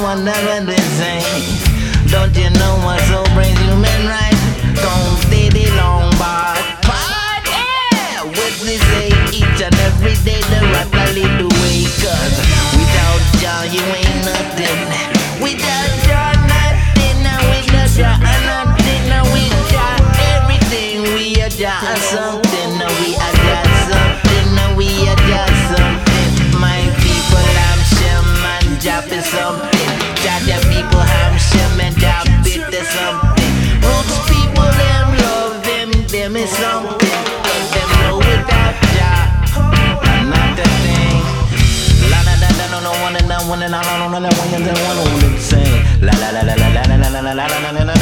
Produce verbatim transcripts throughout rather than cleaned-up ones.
wonder what they say. Don't you know what soul brings human right? Don't stay the long bar. Party with this say each and every day the rock a little way. Cause without Jah you ain't nothing. Without Jah nothing. Now without Jah nothing. Now with Jah everything. We are Jah something. Now we are Jah something. Now we are Jah something. My people I'm Shem and Jah is something. Jah the people I'm Shem and Jah bit is something. Roots people them love them. Them is something. Let them know without Jah not a thing. La la la la no no one and no one and I don't know that one and one only say. La la la la la la la la la la la la la la la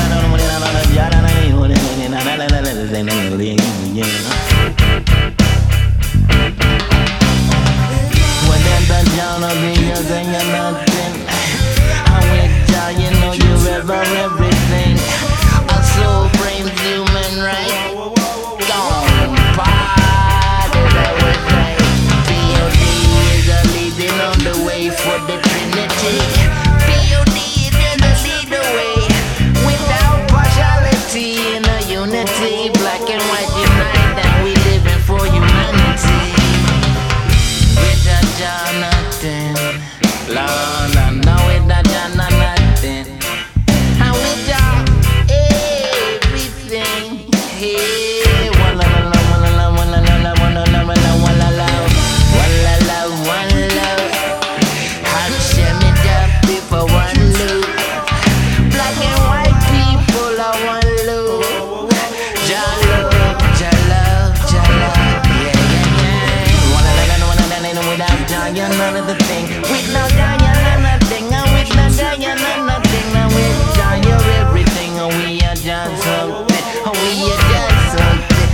nothing. I'm with Jah, you know you ever everything. A soul frames human right. Don't party that way. P O D is a leading on the way for the Trinity. P O D is gonna lead the way without partiality in a unity. Black and white unite, and we living for humanity. Without Jah nothing. Lord, I know without Jah nothing. And with Jah everything. Hey, one love, one love, one love, one love, one love, one love, one love, one love. Hashem it up before one look. Black and white people are one look. Jah love, Jah love, Jah love. Yeah, yeah, yeah. One love, one love, without Jah you're none of the thing. Without Jah you're nothing. And without Jah you're nothing. And with Jah you're everything. And we are Jah something. And we are Jah something.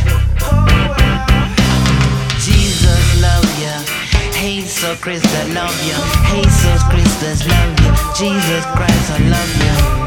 Jesus love ya. Jesus Christ I love ya. Jesus Christ I love ya. Jesus Christ I love ya.